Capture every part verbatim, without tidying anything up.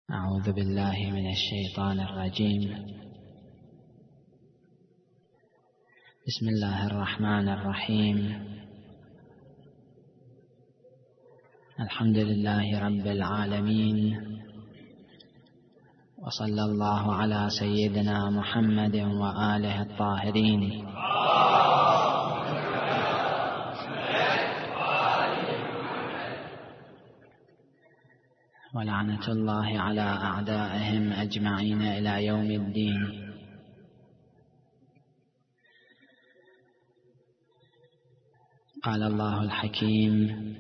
أعوذ بالله من الشيطان الرجيم. بسم الله الرحمن الرحيم. الحمد لله رب العالمين، وصلى الله على سيدنا محمد وآله الطاهرين. ولعنة الله على أعدائهم أجمعين إلى يوم الدين. قال الله الحكيم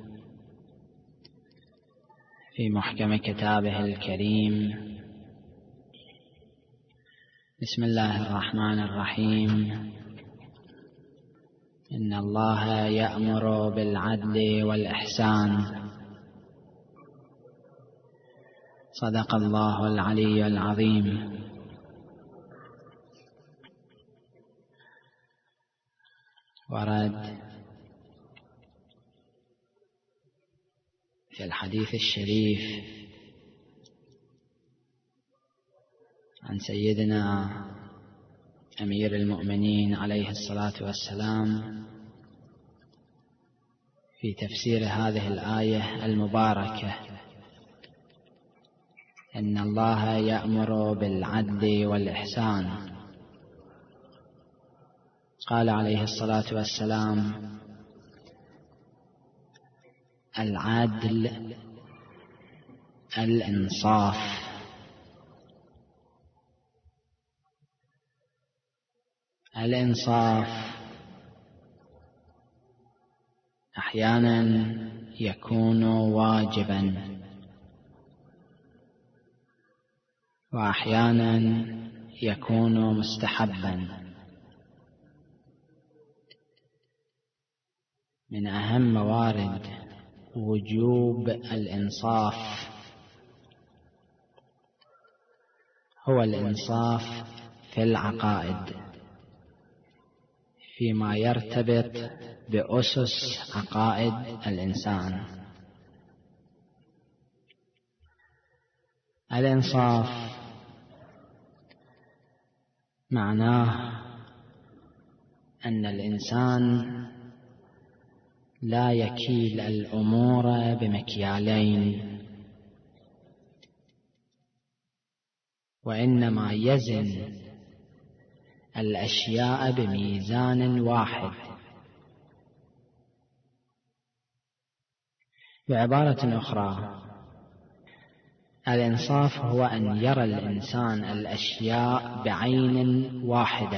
في محكم كتابه الكريم: بسم الله الرحمن الرحيم. إن الله يأمر بالعدل والإحسان. صدق الله العلي العظيم. ورد في الحديث الشريف عن سيدنا أمير المؤمنين عليه الصلاة والسلام في تفسير هذه الآية المباركة: إن الله يأمر بالعدل والإحسان. قال عليه الصلاة والسلام: العدل الإنصاف. الإنصاف أحيانا يكون واجبا، وأحيانا يكون مستحبا. من أهم موارد وجوب الإنصاف هو الإنصاف في العقائد، فيما يرتبط بأسس عقائد الإنسان. الإنصاف معناه أن الإنسان لا يكيل الأمور بمكيالين، وإنما يزن الأشياء بميزان واحد. بعبارة أخرى، الإنصاف هو أن يرى الإنسان الأشياء بعين واحدة،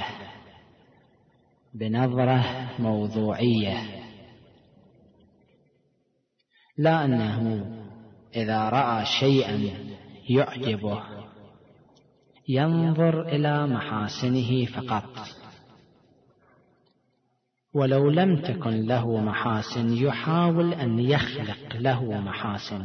بنظرة موضوعية، لا أنه إذا رأى شيئا يعجبه ينظر إلى محاسنه فقط، ولو لم تكن له محاسن يحاول أن يخلق له محاسن،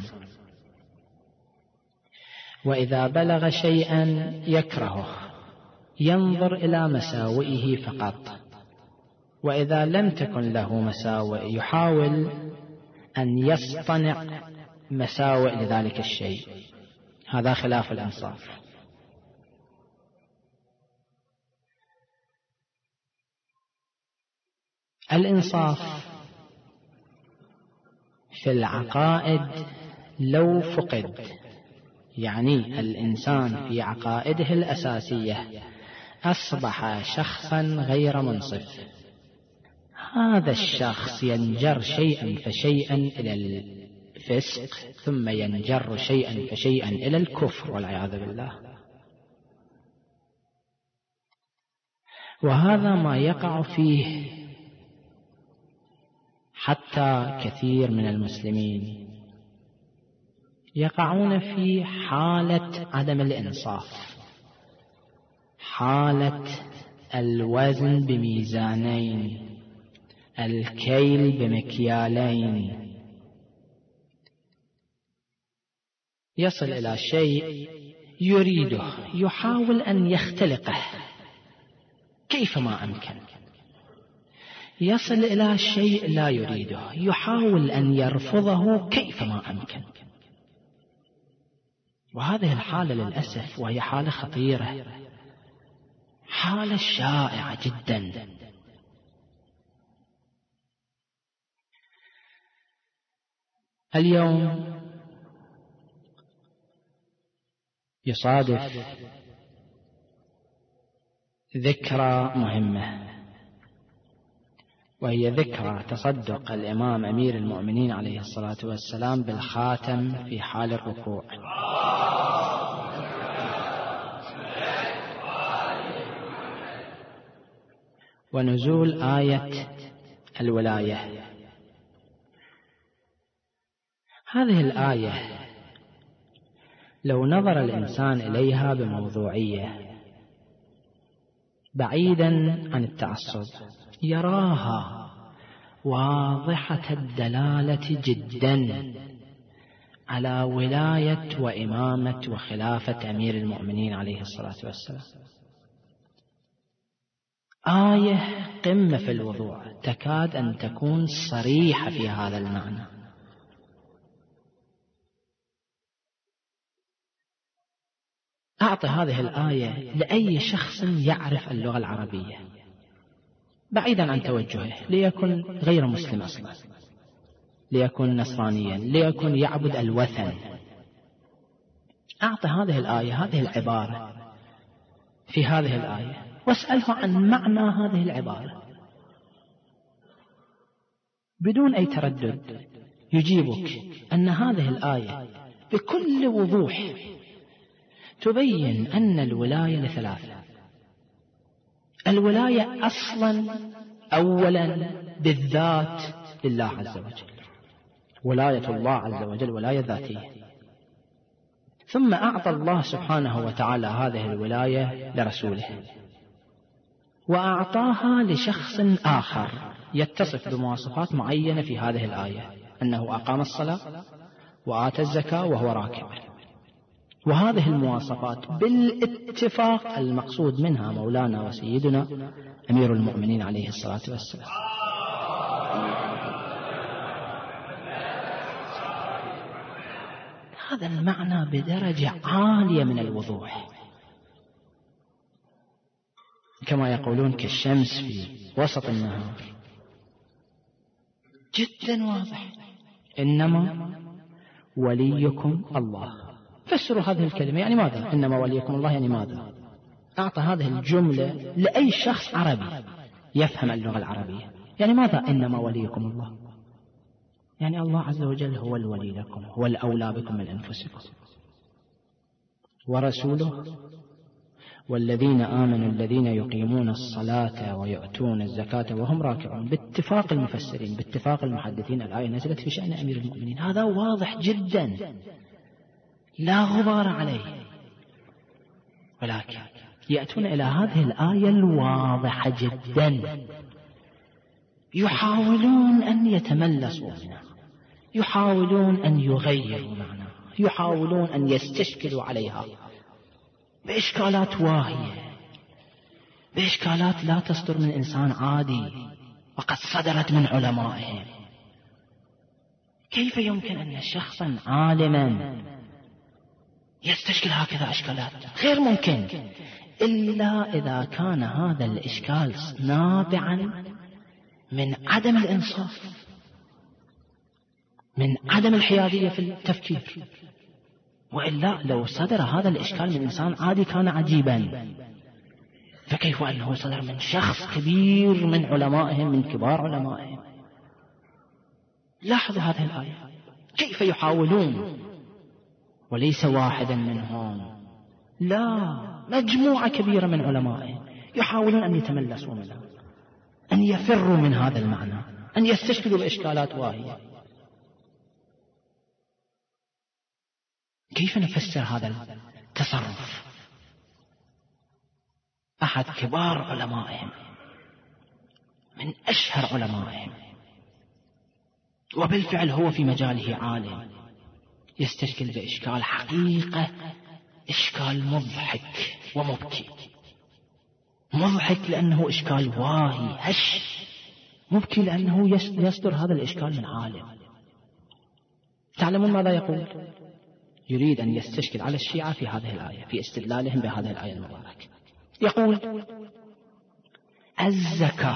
وإذا بلغ شيئا يكرهه ينظر إلى مساوئه فقط، وإذا لم تكن له مساوئ يحاول أن يصطنع مساوئ لذلك الشيء. هذا خلاف الإنصاف. الإنصاف في العقائد لو فقد، يعني الإنسان في عقائده الأساسية أصبح شخصا غير منصف، هذا الشخص ينجر شيئا فشيئا إلى الفسق، ثم ينجر شيئا فشيئا إلى الكفر والعياذ بالله. وهذا ما يقع فيه حتى كثير من المسلمين، يقعون في حالة عدم الإنصاف، حالة الوزن بميزانين، الكيل بمكيالين. يصل إلى شيء يريده يحاول أن يختلقه كيفما أمكن، يصل إلى شيء لا يريده يحاول أن يرفضه كيفما أمكن. وهذه الحالة للأسف وهي حالة خطيرة، حالة شائعة جدا. اليوم يصادف ذكرى مهمة، وهي ذكرى تصدق الإمام أمير المؤمنين عليه الصلاة والسلام بالخاتم في حال الركوع. ونزول آية الولاية. هذه الآية لو نظر الإنسان إليها بموضوعية بعيدا عن التعصب يراها واضحة الدلالة جدا على ولاية وإمامة وخلافة أمير المؤمنين عليه الصلاة والسلام. آية قمة في الوضوح، تكاد أن تكون صريحة في هذا المعنى. أعطي هذه الآية لأي شخص يعرف اللغة العربية بعيدا عن توجهه، ليكن غير مسلم أصلا، ليكن نصرانيا، ليكن يعبد الوثن. أعطي هذه الآية، هذه العبارة في هذه الآية، واسأله عن معنى هذه العبارة بدون أي تردد، يجيبك أن هذه الآية بكل وضوح تبين أن الولاية لثلاثة. الولاية أصلا أولا بالذات لله عز وجل، ولاية الله عز وجل ولاية ذاتية. ثم أعطى الله سبحانه وتعالى هذه الولاية لرسوله، وأعطاها لشخص آخر يتصف بمواصفات معينة في هذه الآية، أنه أقام الصلاة وآتى الزكاة وهو راكع. وهذه المواصفات بالاتفاق المقصود منها مولانا وسيدنا أمير المؤمنين عليه الصلاة والسلام. هذا المعنى بدرجة عالية من الوضوح، كما يقولون كالشمس في وسط النهار، جدا واضح. إنما وليكم الله. فسروا هذه الكلمة يعني ماذا؟ إنما وليكم الله يعني ماذا؟ أعطى هذه الجملة لأي شخص عربي يفهم اللغة العربية. يعني ماذا إنما وليكم الله؟ يعني الله عز وجل هو الولي لكم، هو الأولى بكم من أنفسكم، ورسوله والذين آمنوا الذين يقيمون الصلاة ويؤتون الزكاة وهم راكعون. باتفاق المفسرين، باتفاق المحدثين، الآية نزلت في شأن أمير المؤمنين. هذا واضح جدا لا غبار عليه، ولكن يأتون إلى هذه الآية الواضحة جدا يحاولون أن يتملصوا منها، يحاولون أن يغيروا معناها، يحاولون أن يستشكلوا عليها بإشكالات واهية، بإشكالات لا تصدر من إنسان عادي وقد صدرت من علمائهم. كيف يمكن أن شخصا عالما يستشكل هكذا إشكالات؟ غير ممكن، إلا إذا كان هذا الإشكال نابعا من عدم الإنصاف، من عدم الحيادية في التفكير. وإلا لو صدر هذا الإشكال من إنسان عادي كان عجيبا، فكيف أنه صدر من شخص كبير من علمائهم، من كبار علمائهم؟ لاحظوا هذه الآية كيف يحاولون، وليس واحدا منهم، لا، مجموعة كبيرة من علمائهم يحاولون أن يتملصوا منها، أن يفروا من هذا المعنى، أن يستشكلوا بإشكالات واهية. كيف نفسر هذا التصرف؟ أحد كبار علمائهم، من أشهر علمائهم، وبالفعل هو في مجاله عالم، يستشكل بإشكال حقيقة، إشكال مضحك ومبكي. مضحك لأنه إشكال واهي هش، مبكي لأنه يصدر هذا الإشكال من عالم. تعلمون ماذا يقول؟ يريد أن يستشكل على الشيعة في هذه الآية، في استدلالهم بهذه الآية المباركة. يقول الزكاة،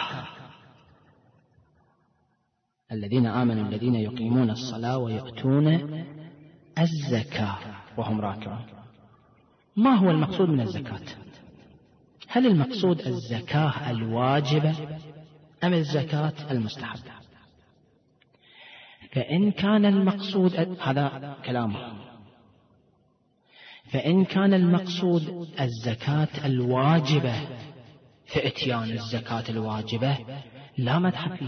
الذين آمنوا الذين يقيمون الصلاة ويؤتون الزكاة وهم راكعون. ما هو المقصود من الزكاة؟ هل المقصود الزكاة الواجبة أم الزكاة المستحبة؟ فإن كان المقصود، هذا كلامه، فإن كان المقصود الزكاة الواجبة فإتيان الزكاة الواجبة لا مدح فيه،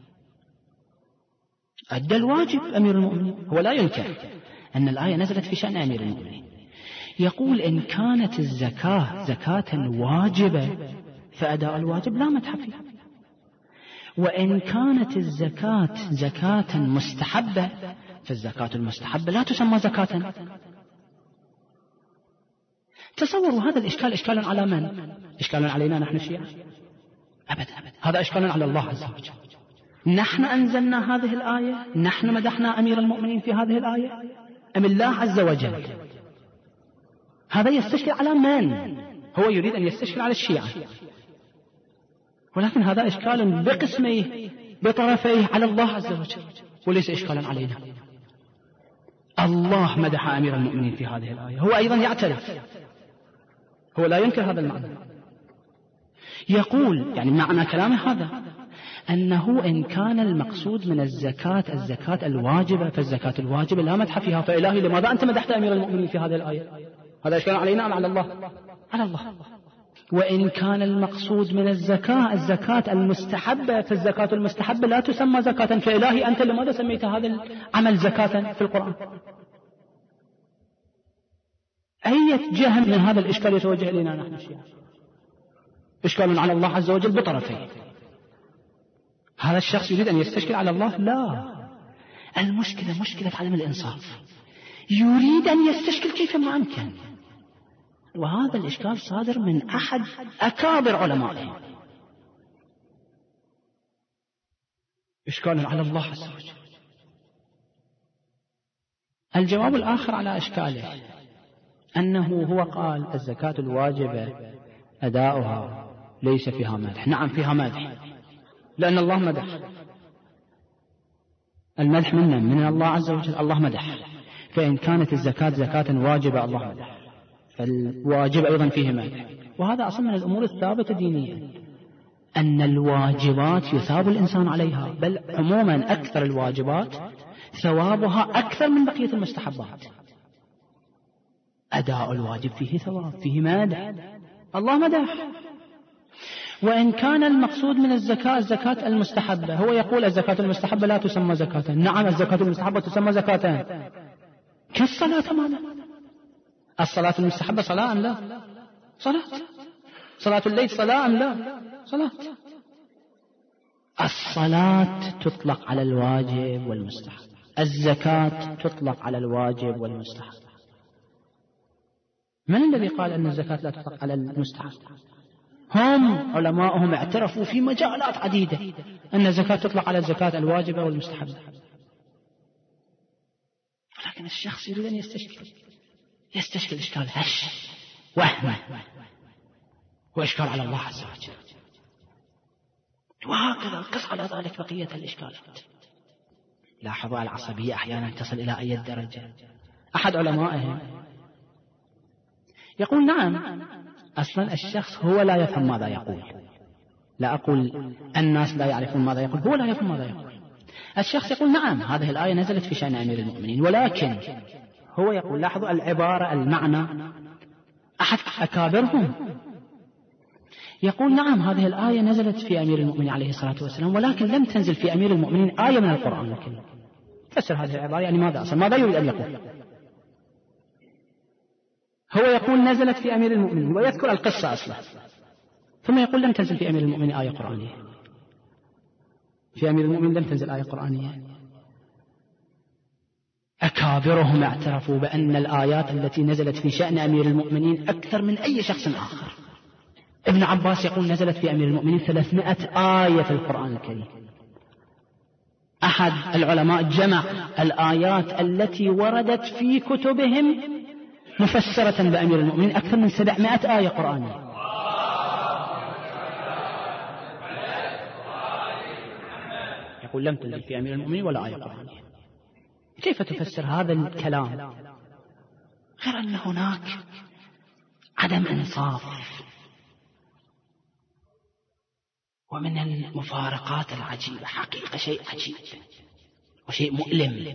أدى الواجب أمير المؤمنين، هو لا ينكر أن الآية نزلت في شأن أمير المؤمنين. يقول إن كانت الزكاة زكاة واجبة فأداء الواجب لا مدح فيه، وإن كانت الزكاة زكاة مستحبة فالزكاة المستحبة لا تسمى زكاة. تصوروا هذا الإشكال إشكال على من؟ إشكال علينا نحن الشيعة؟ أبدا، هذا إشكال على الله عز وجل. نحن أنزلنا هذه الآية، نحن مدحنا أمير المؤمنين في هذه الآية، أم الله عز وجل؟ هذا يستشكل على من؟ هو يريد أن يستشكل على الشيعة، ولكن هذا إشكال بقسميه بطرفيه على الله عز وجل، وليس إشكالا علينا. الله مدح أمير المؤمنين في هذه الآية، هو أيضا يعترف، هو لا ينكر هذا المعنى. يقول يعني معنى كلامه هذا أنه إن كان المقصود من الزكاة الزكاة الواجبة فالزكاة الواجبة لا مدح فيها، فإلهي لماذا أنت مدحت أمير المؤمنين في هذه الآية؟ هذا إشكال علينا أم على الله؟ على الله. وإن كان المقصود من الزكاة الزكاة المستحبة فالزكاة المستحبة لا تسمى زكاة، فإلهي أنت لماذا سميت هذا العمل زكاة في القرآن؟ أي جهة من هذا الإشكال يتوجه إلينا نحن الشيعة؟ إشكال على الله عز وجل بطرفين. هذا الشخص يريد أن يستشكل على الله؟ لا، المشكلة مشكلة عدم الإنصاف، يريد أن يستشكل كيفما أمكن، وهذا الإشكال صادر من أحد أكابر علمائه. إشكال على الله عز وجل. الجواب الآخر على إشكاله أنه هو قال الزكاة الواجبة أداؤها ليس فيها مدح. نعم فيها مدح، لأن الله مدح، المدح منا من الله عز وجل، الله مدح. فإن كانت الزكاة زكاة واجبة الله مدح، فالواجب أيضا فيه مدح. وهذا أصلا من الأمور الثابتة دينيا، أن الواجبات يثاب الإنسان عليها، بل عموما أكثر الواجبات ثوابها أكثر من بقية المستحبات. أداء الواجب فيه ثواب، فيه مدح، الله مدح. وإن كان المقصود من الزكاة الزكاة المستحبة، هو يقول الزكاة المستحبة لا تسمى زكاة. نعم الزكاة المستحبة تسمى زكاة كالصلاة تماما. الصلاة المستحبة صلاة أم لا؟ صلاة. صلاة الليل صلاة أم لا؟ صلاة. الصلاة تطلق على الواجب والمستحب، الزكاة تطلق على الواجب والمستحب. من الذي قال أن الزكاة لا تطلق على المستحب؟ هم علماءهم اعترفوا في مجالات عديدة أن الزكاة تطلق على الزكاة الواجبة والمستحبة، ولكن الشخص يريد أن يستشكل يستشكل إشكال هش وهم وإشكال على الله عز وجل. وهكذا قص على ذلك بقية الإشكالات. لاحظوا العصبية أحيانا تصل إلى أي درجة. أحد علمائهم يقول نعم أصلا الشخص هو لا يفهم ماذا يقول، لا أقول الناس لا يعرفون ماذا يقول، هو لا يفهم ماذا يقول. الشخص يقول نعم هذه الآية نزلت في شأن أمير المؤمنين، ولكن هو يقول لاحظوا العبارة المعنى. أحد أكابرهم يقول نعم هذه الآية نزلت في أمير المؤمنين عليه الصلاة والسلام، ولكن لم تنزل في أمير المؤمنين آية من القرآن الكريم. فسر هذه العبارة يعني ماذا أصلا ماذا يريد أن يقول؟ هو يقول نزلت في أمير المؤمنين ويذكر القصة أصلا، ثم يقول لم تنزل في أمير المؤمنين آية قرآنية. في أمير المؤمنين لم تنزل آية قرآنية. أكابرهم اعترفوا بأن الآيات التي نزلت في شأن أمير المؤمنين أكثر من أي شخص آخر. ابن عباس يقول نزلت في أمير المؤمنين ثلاثمائة آية في القرآن الكريم، أحد العلماء جمع الآيات التي وردت في كتبهم مفسرة بأمير المؤمنين أكثر من سبعمائة آية قرآنية. يقول لم تنزل في أمير المؤمنين ولا آية قرآنية. كيف تفسر هذا الكلام غير أن هناك عدم إنصاف ومن المفارقات العجيبة، حقيقة شيء عجيب وشيء مؤلم.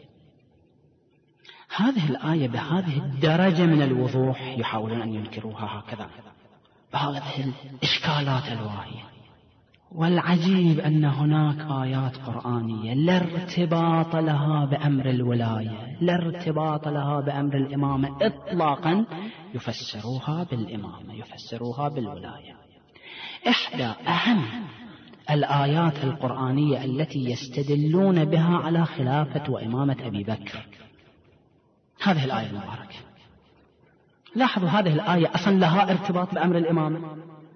هذه الآية بهذه الدرجة من الوضوح يحاولون أن ينكروها هكذا بهذه الإشكالات الواهية. والعجيب أن هناك آيات قرآنية لا ارتباط لها بأمر الولاية، لا ارتباط لها بأمر الإمامة إطلاقا، يفسروها بالإمامة، يفسروها بالولاية. إحدى أهم الآيات القرآنية التي يستدلون بها على خلافة وإمامة أبي بكر هذه الآية المباركة. لاحظوا هذه الآية أصلا لها ارتباط بأمر الإمامة.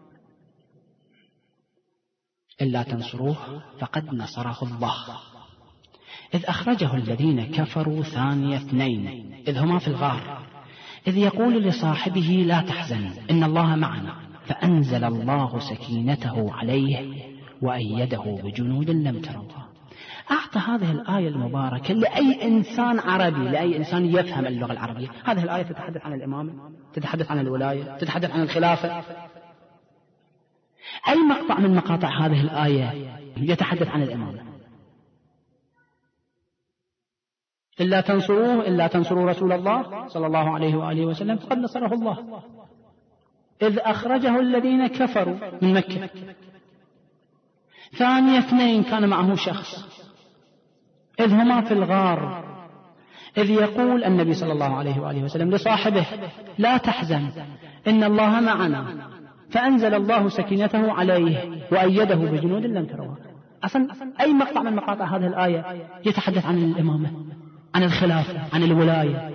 إلا تنصروه فقد نصره الله إذ أخرجه الذين كفروا ثاني اثنين إذ هما في الغار إذ يقول لصاحبه لا تحزن إن الله معنا فأنزل الله سكينته عليه وأيده بجنود لم تروها. أعطى هذه الآية المباركة لأي إنسان عربي، لأي إنسان يفهم اللغة العربية. هذه الآية تتحدث عن الإمامة، تتحدث عن الولاية، تتحدث عن الخلافة. أي مقطع من مقاطع هذه الآية يتحدث عن الإمامة؟ إلا تنصروه إلا تنصروا رسول الله صلى الله عليه وآله وسلم فقد نصره الله إذ أخرجه الذين كفروا من مكة. ثاني اثنين كان معه شخص إذ هما في الغار إذ يقول النبي صلى الله عليه وآله وسلم لصاحبه لا تحزن إن الله معنا فأنزل الله سكينته عليه وأيده بجنود لم تروها. أصلا أي مقطع من مقاطع هذه الآية يتحدث عن الإمامة، عن الخلافة، عن الولاية.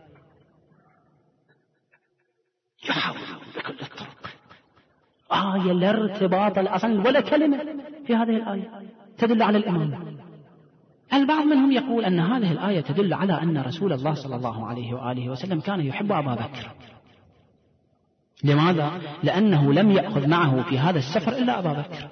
يحاول بكل الطرق. آية لا ارتباط أصلا ولا كلمة في هذه الآية تدل على الإمامة. البعض منهم يقول أن هذه الآية تدل على أن رسول الله صلى الله عليه وآله وسلم كان يحب أبا بكر. لماذا؟ لأنه لم يأخذ معه في هذا السفر إلا أبا بكر.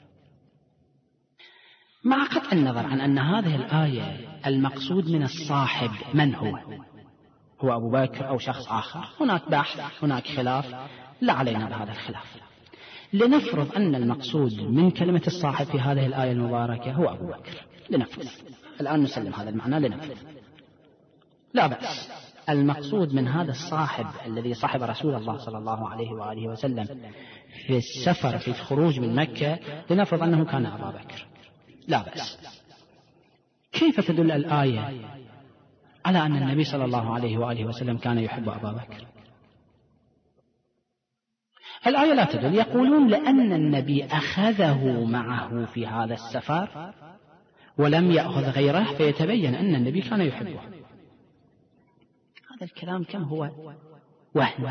مع قطع النظر عن أن هذه الآية المقصود من الصاحب من هو، هو أبو بكر أو شخص آخر، هناك بحث، هناك خلاف، لا علينا بهذا الخلاف. لنفرض أن المقصود من كلمة الصاحب في هذه الآية المباركة هو أبو بكر، لنفرض الآن نسلم هذا المعنى، لنفرض لا بأس. المقصود من هذا الصاحب الذي صاحب رسول الله صلى الله عليه وآله وسلم في السفر في الخروج من مكة، لنفرض أنه كان أبا بكر، لا بأس. كيف تدل الآية على أن النبي صلى الله عليه وآله وسلم كان يحب أبا بكر؟ الآية لا تدل. يقولون لأن النبي أخذه معه في هذا السفر ولم يأخذ غيره فيتبين أن النبي كان يحبه. هذا الكلام كم هو وهم.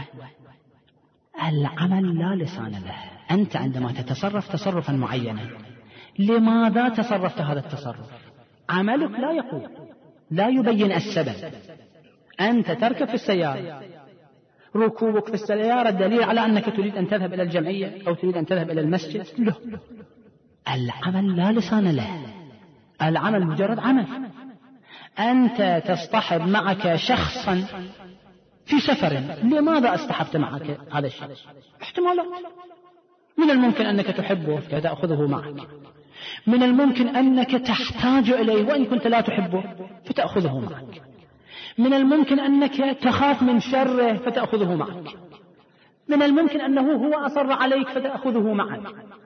العمل لا لسان له. أنت عندما تتصرف تصرفا معينا، لماذا تصرفت هذا التصرف؟ عملك لا يقول، لا يبين السبب. أنت تركب في السيارة، ركوبك في السيارة دليل على أنك تريد أن تذهب إلى الجمعية أو تريد أن تذهب إلى المسجد؟ لا، العمل لا لسان له. العمل مجرد عمل. أنت تصطحب معك شخصا في سفر، لماذا اصطحبت معك هذا الشخص؟ احتمالات. من الممكن أنك تحبه فتأخذه معك، من الممكن أنك تحتاج إليه وإن كنت لا تحبه فتأخذه معك، من الممكن أنك تخاف من شره فتأخذه معك، من الممكن أنه هو أصر عليك فتأخذه معك.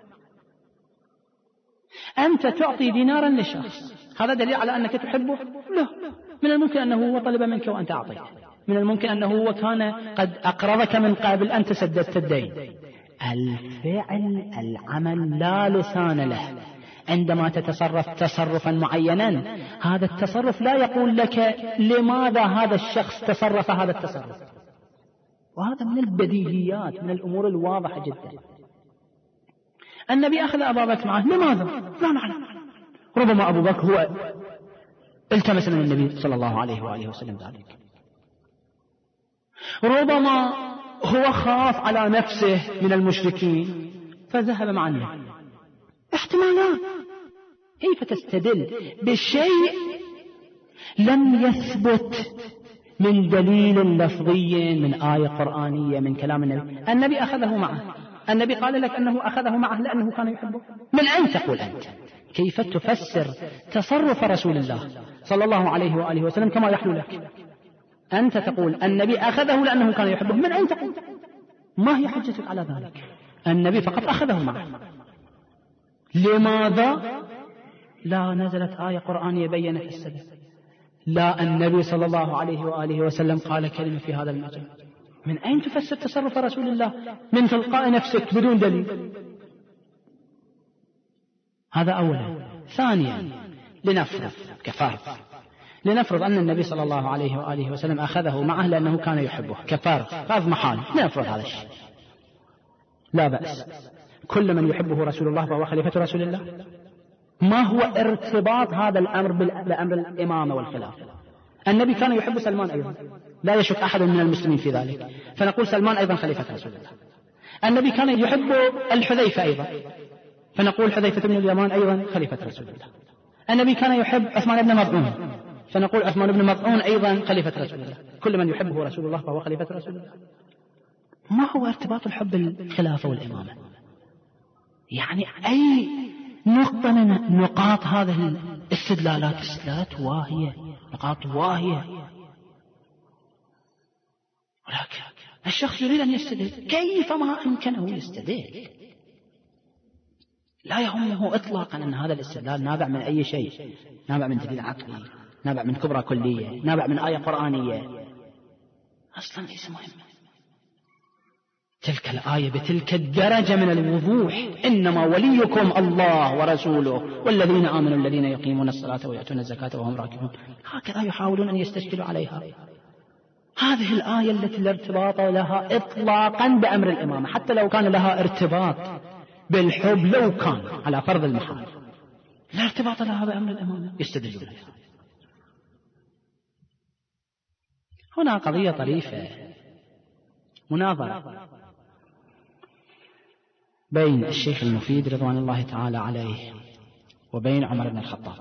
أنت تعطي دينارا لشخص، هذا دليل على أنك تحبه؟ لا. من الممكن أنه هو طلب منك وأنت أعطيته، من الممكن أنه هو كان قد أقرضك من قبل أن تسددت الدين. الفعل، العمل لا لسان له. عندما تتصرف تصرفا معينا، هذا التصرف لا يقول لك لماذا هذا الشخص تصرف هذا التصرف. وهذا من البديهيات، من الأمور الواضحة جدا. النبي أخذ أبا بكر معه، لماذا؟ لا نعلم. ربما أبو بكر هو التمس من النبي صلى الله عليه وآله وسلم ذلك، ربما هو خاف على نفسه من المشركين فذهب مع النبي. احتمالات. كيف تستدل بالشيء لم يثبت من دليل لفظي، من آية قرآنية، من كلام النبي؟ النبي أخذه معه، النبي قال لك أنه أخذه معه لأنه كان يحبه. من أين تقول أنت؟ كيف تفسر تصرف رسول الله صلى الله عليه وآله وسلم كما يحلو لك؟ أنت تقول النبي أخذه لأنه كان يحبه، من أين تقول؟ ما هي حجتك على ذلك؟ النبي فقط أخذه معه. لماذا لا نزلت آية قرآنية بيّنت السبب؟ لا النبي صلى الله عليه وآله وسلم قال كلمة في هذا المجال. من أين تفسر تصرف رسول الله من تلقاء نفسك بدون دليل؟ هذا أولا. ثانيا، لنفرض كفرض لنفرض أن النبي صلى الله عليه وآله وسلم أخذه معه لأنه كان يحبه، كفرض فرض محال، لنفرض هذا الشيء، لا بأس. كل من يحبه رسول الله فهو خليفة رسول الله. ما هو ارتباط هذا الأمر بأمر الإمامة والخلافة؟ النبي كان يحب سلمان أيضا، لا يشك أحد من المسلمين في ذلك، فنقول سلمان أيضا خليفة رسول الله. النبي كان يحب الحذيفة أيضا، فنقول حذيفة بن اليمان أيضا خليفة رسول الله. النبي كان يحب عثمان بن مظعون، فنقول عثمان بن مظعون أيضا خليفة رسول الله. كل من يحبه رسول الله فهو خليفة رسول الله. ما هو ارتباط الحب بالخلافة والإمامة؟ يعني أي نقطة من نقاط هذه الاستدلالات استدلالات واهية، نقاط واهية، ولكن الشخص يريد أن يستدل كيف ما أمكنه يستدل، لا يهمه إطلاقا أن هذا الاستدلال نابع من أي شيء، نابع من دليل عقلي، نابع من كبرى كلية، نابع من آية قرآنية، أصلا ليس مهم. تلك الآية بتلك الدرجة من الوضوح: إنما وليكم الله ورسوله والذين آمنوا الذين يقيمون الصلاة ويأتون الزكاة وهم راكعون. هكذا يحاولون أن يستشكلوا عليها. هذه الآية التي لا ارتباط لها إطلاقا بأمر الإمامة، حتى لو كان لها ارتباط بالحب، لو كان على فرض المحال، لا ارتباط لها بأمر الإمامة، يستدلون بها. هنا قضية طريفة، مناظرة بين الشيخ المفيد رضوان الله تعالى عليه وبين عمر بن الخطاب.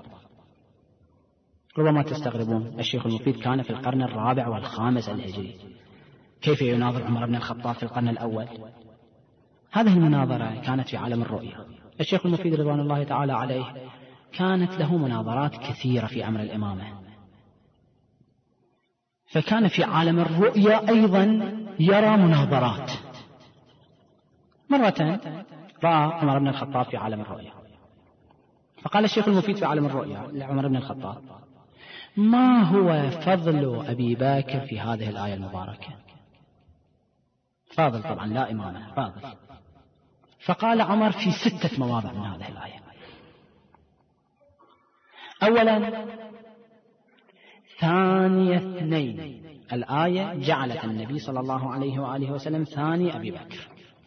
ربما تستغربون، الشيخ المفيد كان في القرن الرابع والخامس الهجري، كيف يناظر عمر بن الخطاب في القرن الأول؟ هذه المناظرة كانت في عالم الرؤيا. الشيخ المفيد رضوان الله تعالى عليه كانت له مناظرات كثيرة في أمر الإمامة، فكان في عالم الرؤيا أيضا يرى مناظرات. مرة رأى عمر بن الخطاب في عالم الرؤيا، فقال الشيخ المفيد في عالم الرؤيا لعمر بن الخطاب: ما هو فضل أبي بكر في هذه الآية المباركة؟ فاضل طبعا، لا إمامة، فاضل. فقال عمر: في ستة مواضع من هذه الآية. أولا، ثاني اثنين، الآية جعلت النبي صلى الله عليه وآله وسلم ثاني أبي بكر.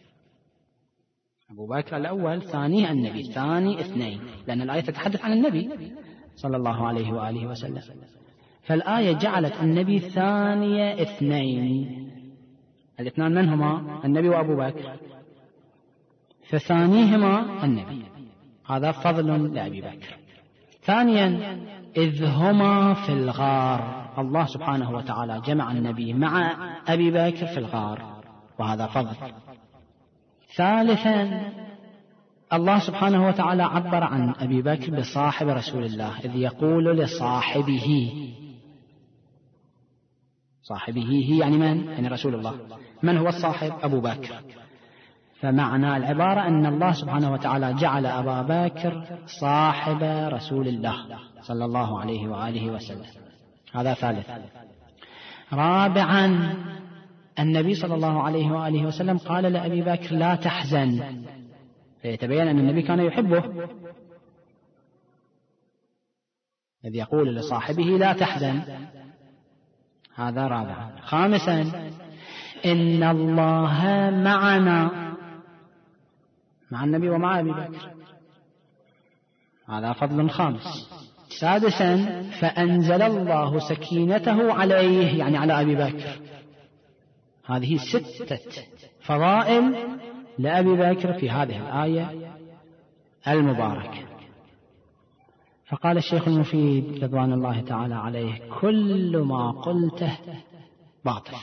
أبو بكر الأول، ثاني النبي، ثاني اثنين، لأن الآية تتحدث عن النبي صلى الله عليه وآله وسلم، فالآية جعلت النبي ثاني اثنين. الاثنان من هما؟ النبي وأبو بكر، فثانيهما النبي. هذا فضل لأبي بكر. ثانيا، إذ هما في الغار، الله سبحانه وتعالى جمع النبي مع أبي بكر في الغار، وهذا فضل. ثالثا، الله سبحانه وتعالى عبر عن أبي بكر بصاحب رسول الله، إذ يقول لصاحبه، صاحبه هي يعني من؟ يعني رسول الله. من هو الصاحب؟ أبو بكر. فمعنى العبارة أن الله سبحانه وتعالى جعل أبا بكر صاحب رسول الله صلى الله عليه وآله وسلم. هذا ثالث. رابعا، النبي صلى الله عليه وآله وسلم قال لأبي بكر: لا تحزن، فيتبين أن النبي كان يحبه، إذ يقول لصاحبه: لا تحزن. هذا رابعا. خامسا، إن الله معنا، مع النبي ومع أبي بكر. هذا فضل خامس. سادسا فأنزل الله سكينته عليه، يعني على أبي بكر. هذه ستة فضائل لأبي بكر في هذه الآية المباركة. فقال الشيخ المفيد رضوان الله تعالى عليه: كل ما قلته باطل.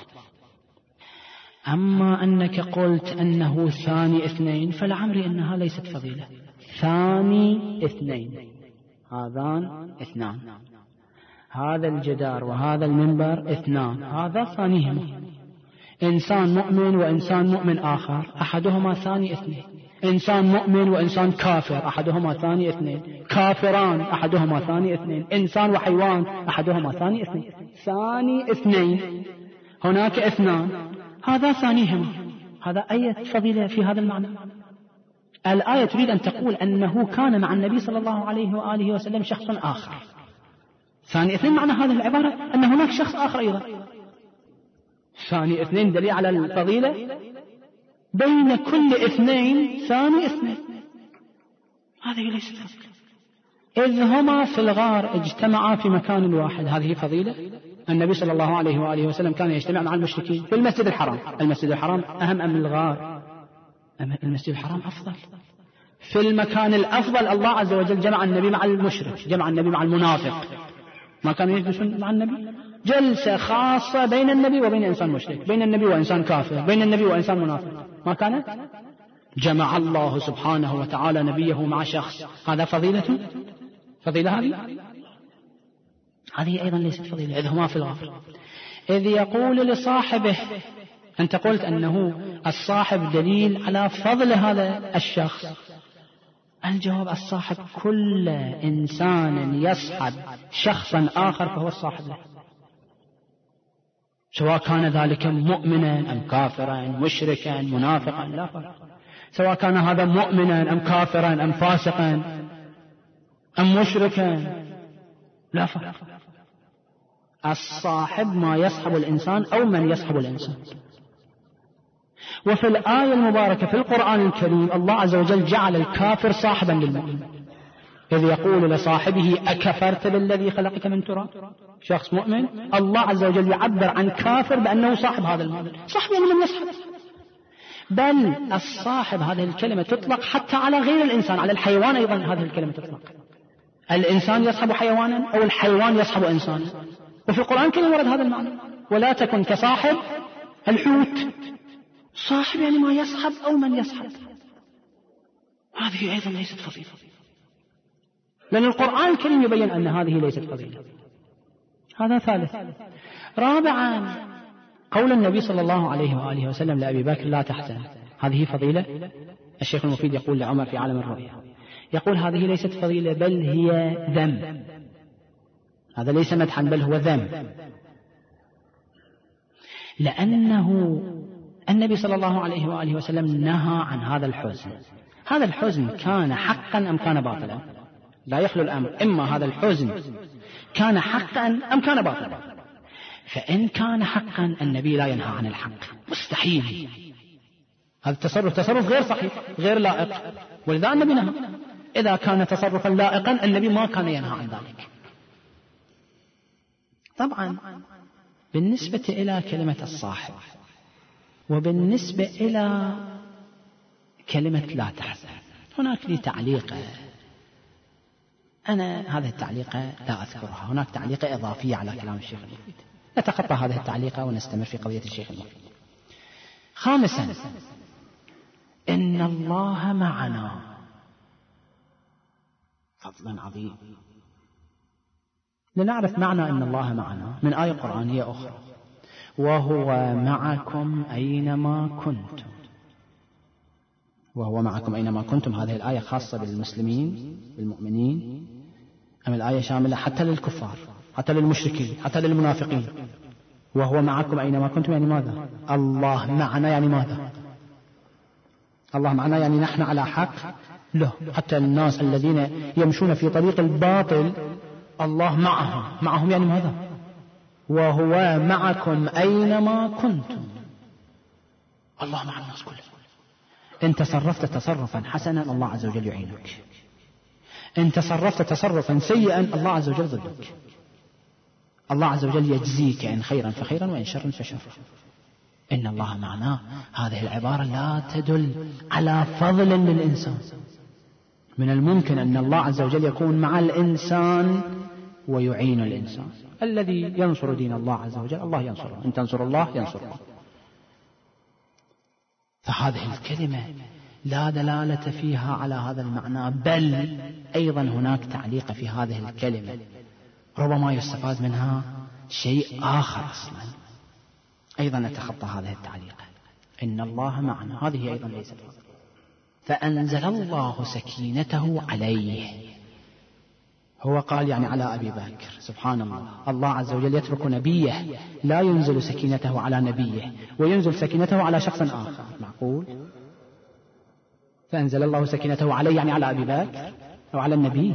أما أنك قلت أنه ثاني اثنين فلعمري أنها ليست فضيلة. ثاني اثنين، هذان اثنان، هذا الجدار وهذا المنبر اثنان، هذا ثانيهما. إنسان مؤمن وإنسان مؤمن آخر، أحدهما ثاني اثنين. إنسان مؤمن وإنسان كافر، أحدهما ثاني اثنين. كافران، أحدهما ثاني اثنين. إنسان وحيوان، أحدهما ثاني اثنين. ثاني اثنين، هناك اثنان، هذا ثانيهما. هذا أي فضيلة في هذا المعنى؟ الآية تريد أن تقول أنه كان مع النبي صلى الله عليه وآله وسلم شخص آخر. ثاني اثنين معنى هذه العبارة أن هناك شخص آخر أيضا. ثاني اثنين دليل على الفضيلة. بين كل اثنين ثاني اثنين، هذه ليست فضيلة. إذ هما في الغار اجتمعا في مكان واحد، هذه فضيلة. النبي صلى الله عليه وآله وسلم كان يجتمع مع المشركين في المسجد الحرام. المسجد الحرام أهم أم الغار؟ المسجد الحرام أفضل. في المكان الأفضل الله عز وجل جمع النبي مع المشرك، جمع النبي مع المنافق. ما كانوا يجلسون مع النبي؟ جلسة خاصة بين النبي وبين إنسان مشرك، بين النبي وإنسان كافر، بين النبي وإنسان منافق. ما كانت؟ جمع الله سبحانه وتعالى نبيه مع شخص. هذا فضيلة؟ فضيلة هذه؟ هذه أيضا ليست فضيلة. إذ هما في الغار إذ يقول لصاحبه. أنت قلت أنه الصاحب دليل على فضل هذا الشخص. الجواب: الصاحب كل إنسان يصحب شخصا آخر فهو الصاحب له، سواء كان ذلك مؤمنا أم كافرا، مشركا منافقا، لا فرق. سواء كان هذا مؤمنا أم كافرا أم فاسقا أم مشركا، لا فرق. الصاحب ما يصحب الإنسان أو من يصحب الإنسان. وفي الآية المباركة في القرآن الكريم الله عز وجل جعل الكافر صاحبا للمؤمن. إذ يقول لصاحبه: أكفرت بالذي خلقك من تراب. شخص مؤمن الله عز وجل يعبر عن كافر بأنه صاحب هذا المؤمن. صاحب يعني من يصحب. بل الصاحب هذه الكلمة تطلق حتى على غير الإنسان، على الحيوان أيضا هذه الكلمة تطلق. الإنسان يصحب حيوانا أو الحيوان يصحب إنسانا. وفي القرآن الكريم ورد هذا المعنى: ولا تكن كصاحب الحوت. صاحب يعني ما يصحب أو من يصحب. هذه أيضا ليست فضيلة، لأن القرآن الكريم يبين أن هذه ليست فضيلة. هذا ثالث. رابعا قول النبي صلى الله عليه وآله وسلم لأبي بكر: لا تحزن. هذه فضيلة. الشيخ المفيد يقول لعمر في عالم الرؤيا، يقول: هذه ليست فضيلة بل هي ذم. هذا ليس مدحا بل هو ذم، لأنه النبي صلى الله عليه وآله وسلم نهى عن هذا الحزن. هذا الحزن كان حقا أم كان باطلا؟ لا يخلو الأمر، إما هذا الحزن كان حقا أم كان باطلا. فإن كان حقا النبي لا ينهى عن الحق، مستحيل. هذا التصرف تصرف غير صحيح غير لائق، ولذا النبي نهى. إذا كان تصرفا لائقا النبي ما كان ينهى عن ذلك. طبعا بالنسبة إلى كلمة الصاحب وبالنسبة إلى كلمة لا تحزن هناك لي تعليق. أنا هذه التعليقة لا أذكرها، هناك تعليقة إضافية على كلام الشيخ المفيد. نتخطى هذه التعليقة ونستمر في قضية الشيخ المفيد. خامسا إن الله معنا، فضلا عظيم. لنعرف معنى إن الله معنا من آية قرآنية أخرى: وهو معكم أينما كنتم. وهو معكم أينما كنتم، هذه الآية خاصة بالمسلمين بالمؤمنين أم الآية شاملة حتى للكفار، حتى للمشركين، حتى للمنافقين؟ وهو معكم أينما كنتم يعني ماذا؟ الله معنا يعني ماذا؟ الله معنا يعني نحن على حق له. حتى الناس الذين يمشون في طريق الباطل الله معهم. معهم يعني ماذا؟ وهو معكم أينما كنتم. الله مع الناس كلهم. إن تصرفت تصرفا حسنا الله عز وجل يعينك. إن تصرفت تصرفا سيئا الله عز وجل ضدك. الله عز وجل يجزيك إن خيرا فخيرا وإن شرا فشرا. إن الله معنا، هذه العبارة لا تدل على فضل للإنسان. من الممكن أن الله عز وجل يكون مع الإنسان ويعين الإنسان. الذي ينصر دين الله عز وجل الله ينصره، إن تنصر الله ينصره. فهذه الكلمة لا دلالة فيها على هذا المعنى، بل أيضا هناك تعليق في هذه الكلمة ربما يستفاد منها شيء آخر أصلا، أيضا نتخطى هذه التعليق. إن الله معنا هذه أيضا ليست فضل. فأنزل الله سكينته عليه. هو قال يعني على أبي بكر. سبحان الله، الله عز وجل يترك نبيه لا ينزل سكينته على نبيه وينزل سكينته على شخص آخر. معقول؟ فأنزل الله سكينته عليه يعني على أبي بكر أو على النبي.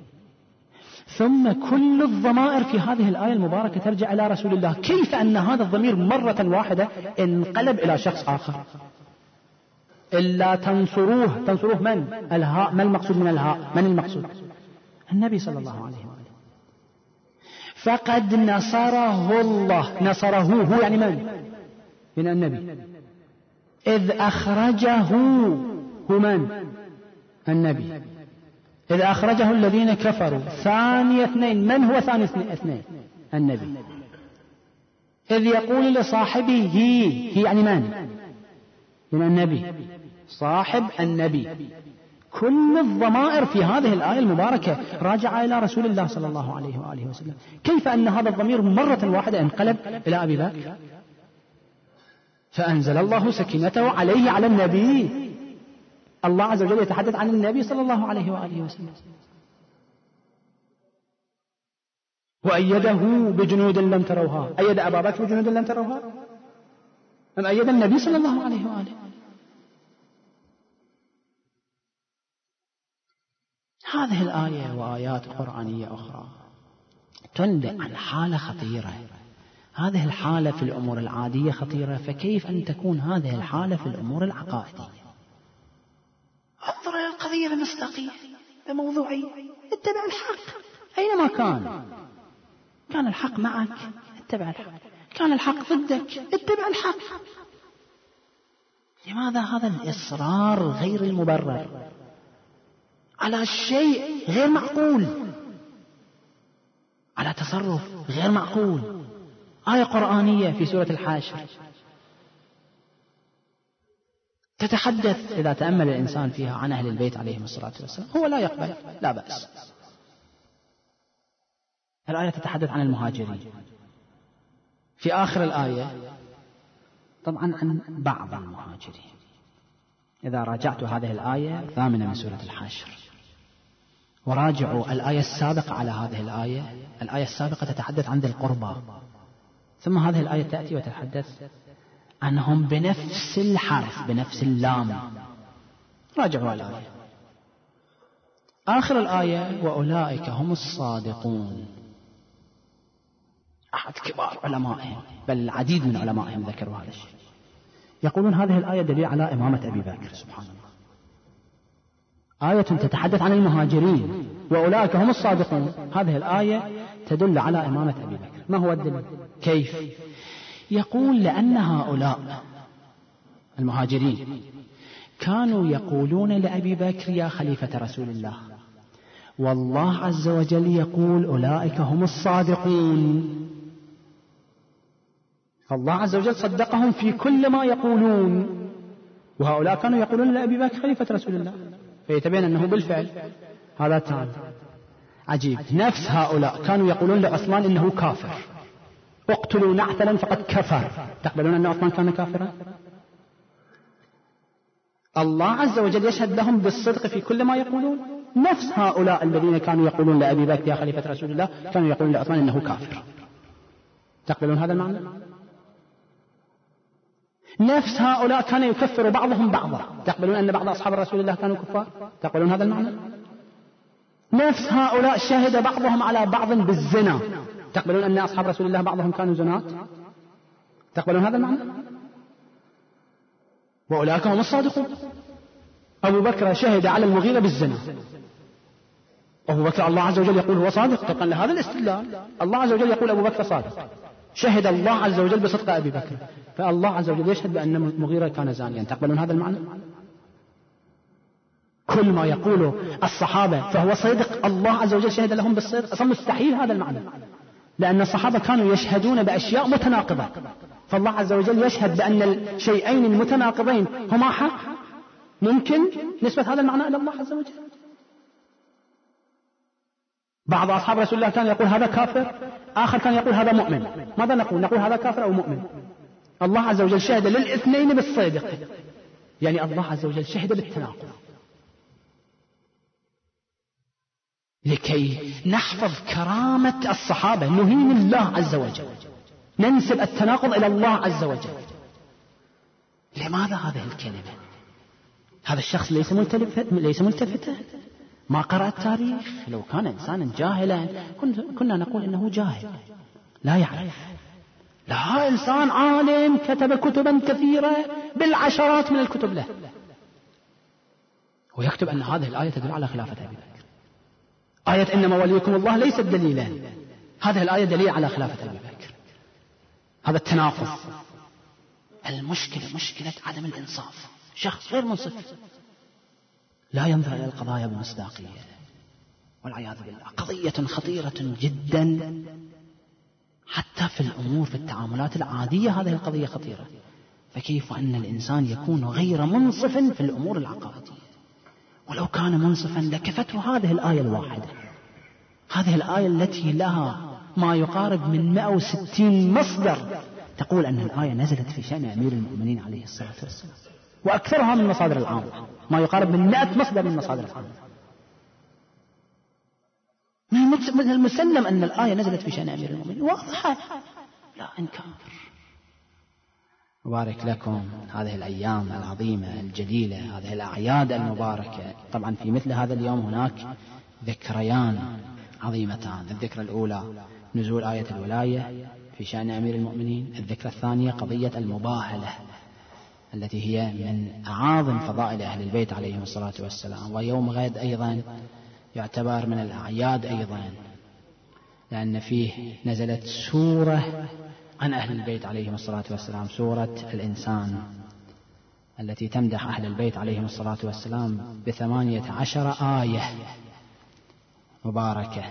ثم كل الضمائر في هذه الآية المباركة ترجع إلى رسول الله. كيف أن هذا الضمير مرة واحدة انقلب إلى شخص آخر؟ إلا تنصروه. تنصروه من؟ الهاء. ما المقصود من الهاء؟ من المقصود؟ النبي صلى الله عليه وآله. فقد نصره الله. نصره هو يعني من؟ من النبي. إذ أخرجه هو من؟ النبي. إذ أخرجه الذين كفروا ثاني اثنين. من هو ثاني اثنين؟ النبي. إذ يقول لصاحبه هي, هي يعني من؟ من النبي. صاحب النبي. كل الضمائر في هذه الآية المباركة راجعة إلى رسول الله صلى الله عليه وآله وسلم. كيف أن هذا الضمير مرة واحدة انقلب إلى أبي بكر؟ فأنزل الله سكينته عليه على النبي. الله عز وجل يتحدث عن النبي صلى الله عليه وآله وسلم. وأيده بجنود لم تروها. أيد أبا بكر بجنود لم تروها أم أيد النبي صلى الله عليه وآله؟ هذه الآية وآيات قرآنية أخرى تنبئ عن حالة خطيرة. هذه الحالة في الأمور العادية خطيرة، فكيف أن تكون هذه الحالة في الأمور العقائدية؟ انظر إلى القضية بمصداقية بموضوعية. اتبع الحق أينما كان. كان الحق معك اتبع الحق، كان الحق ضدك اتبع الحق. لماذا هذا الإصرار غير المبرر على شيء غير معقول، على تصرف غير معقول؟ آية قرآنية في سورة الحاشر تتحدث إذا تأمل الإنسان فيها عن أهل البيت عليهم الصلاة والسلام. هو لا يقبل، لا بأس. الآية تتحدث عن المهاجرين في آخر الآية طبعا عن بعض المهاجرين. إذا راجعت هذه الآية الثامنة من سورة الحاشر وراجعوا الآية السابقة على هذه الآية، الآية السابقة تتحدث عن ذي القربى، ثم هذه الآية تأتي وتتحدث عنهم بنفس الحرف بنفس اللام. راجعوا الآية. آخر الآية وأولئك هم الصادقون. أحد كبار علمائهم بل العديد من علمائهم ذكروا هذا الشيء، يقولون هذه الآية دليل على إمامة أبي بكر. سبحان الله، آية تتحدث عن المهاجرين وأولئك هم الصادقون، هذه الآية تدل على إمامة أبي بكر. ما هو الدليل؟ كيف؟ يقول لأن هؤلاء المهاجرين كانوا يقولون لأبي بكر يا خليفة رسول الله، والله عز وجل يقول أولئك هم الصادقون، فالله عز وجل صدقهم في كل ما يقولون، وهؤلاء كانوا يقولون لأبي بكر خليفة رسول الله، فيتبين أنه بالفعل هذا تام. عجيب، نفس هؤلاء كانوا يقولون لعثمان إنه كافر، اقتلوا نعتلا فقد كفر. تقبلون أن عثمان كان كافرا؟ الله عز وجل يشهد لهم بالصدق في كل ما يقولون. نفس هؤلاء الذين كانوا يقولون لأبي بكر يا خليفة رسول الله كانوا يقولون لعثمان إنه كافر. تقبلون هذا المعنى؟ نفس هؤلاء كان يكفر بعضهم بعضا. تقبلون أن بعض أصحاب رسول الله كانوا كفار؟ تقبلون هذا المعنى؟ نفس هؤلاء شهد بعضهم على بعض بالزنا. تقبلون أن أصحاب رسول الله بعضهم كانوا زنات؟ تقبلون هذا المعنى؟ وأولئك هم الصادقون. أبو بكر شهد على المغيرة بالزنا، أبو بكر الله عز وجل يقول هو صادق، طبقا لهذا الاستدلال الله عز وجل يقول أبو بكر صادق، شهد الله عز وجل بصدق أبي بكر، فالله عز وجل يشهد بأن مغيرة كان زانيا. تقبلون هذا المعنى؟ كل ما يقوله الصحابة فهو صدق، الله عز وجل شهد لهم بالصدق، أصلا مستحيل هذا المعنى، لأن الصحابة كانوا يشهدون بأشياء متناقضة، فالله عز وجل يشهد بأن الشيئين المتناقضين هما حق، ممكن نسبة هذا المعنى إلى الله عز وجل. بعض أصحاب رسول الله كان يقول هذا كافر، آخر كان يقول هذا مؤمن، ماذا نقول؟ نقول هذا كافر أو مؤمن. الله عز وجل شهد للاثنين بالصدق، يعني الله عز وجل شهد بالتناقض، لكي نحفظ كرامة الصحابة نهين الله عز وجل، ننسب التناقض إلى الله عز وجل. لماذا هذه الكلمة؟ هذا الشخص ليس ملتفتا، ليس ملتفتا، ما قرأ التاريخ. لو كان إنسانا جاهلا كنا نقول إنه جاهل لا يعرف. لا، إنسان عالم كتب كتبا كثيرة بالعشرات من الكتب له، ويكتب أن هذه الآية تدل على خلافة أبي بكر. آية إنما وليكم الله ليست دليلا، هذه الآية دليل على خلافة أبي بكر. هذا التناقض. المشكلة مشكلة عدم الإنصاف، شخص غير منصف لا ينظر إلى القضايا بمصداقية، والعياذ بالله قضية خطيرة جدا. حتى في الأمور في التعاملات العادية هذه القضية خطيرة، فكيف أن الإنسان يكون غير منصف في الأمور العقائدية؟ ولو كان منصفا لكفته هذه الآية الواحدة، هذه الآية التي لها ما يقارب من مئة وستين مصدر تقول أن الآية نزلت في شأن أمير المؤمنين عليه الصلاة والسلام، وأكثرها من مصادر العامة، ما يقارب من مئة مصدر من مصادر العامة. من المسلم أن الآية نزلت في شأن أمير المؤمنين، واضحة لا إنكار. مبارك لكم هذه الأيام العظيمة الجليلة، هذه الأعياد المباركة. طبعا في مثل هذا اليوم هناك ذكريان عظيمتان. الذكرى الأولى نزول آية الولاية في شأن أمير المؤمنين، الذكرى الثانية قضية المباهلة التي هي من أعاظم فضائل أهل البيت عليهم الصلاة والسلام. ويوم غد أيضا يعتبر من الأعياد أيضا، لأن فيه نزلت سورة عن أهل البيت عليهم الصلاة والسلام، سورة الإنسان، التي تمدح أهل البيت عليهم الصلاة والسلام بثمانية عشر آية مباركة.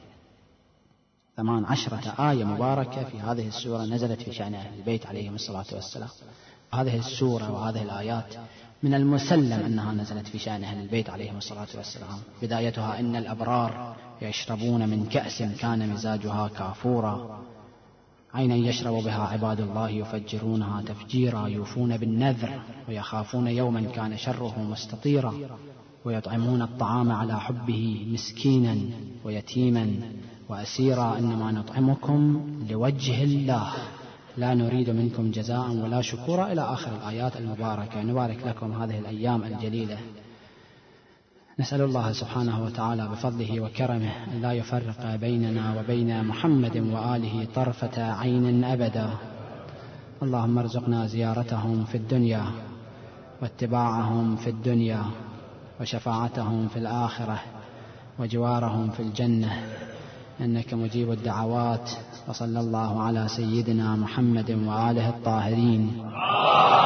ثمان عشرة آية مباركة في هذه السورة نزلت في شأن أهل البيت عليهم الصلاة والسلام. هذه السورة وهذه الآيات من المسلم أنها نزلت في شأن أهل البيت عليهم الصلاة والسلام. بدايتها إن الأبرار يشربون من كأس كان مزاجها كافورا، عينا يشرب بها عباد الله يفجرونها تفجيرا، يوفون بالنذر ويخافون يوما كان شره مستطيرا، ويطعمون الطعام على حبه مسكينا ويتيما وأسيرا، إنما نطعمكم لوجه الله لا نريد منكم جزاء ولا شكورا، إلى آخر الآيات المباركة. نبارك لكم هذه الأيام الجليلة، نسأل الله سبحانه وتعالى بفضله وكرمه أن لا يفرق بيننا وبين محمد وآله طرفة عين أبدا. اللهم ارزقنا زيارتهم في الدنيا واتباعهم في الدنيا وشفاعتهم في الآخرة وجوارهم في الجنة، إنك مجيب الدعوات. وصلى الله على سيدنا محمد وآله الطاهرين.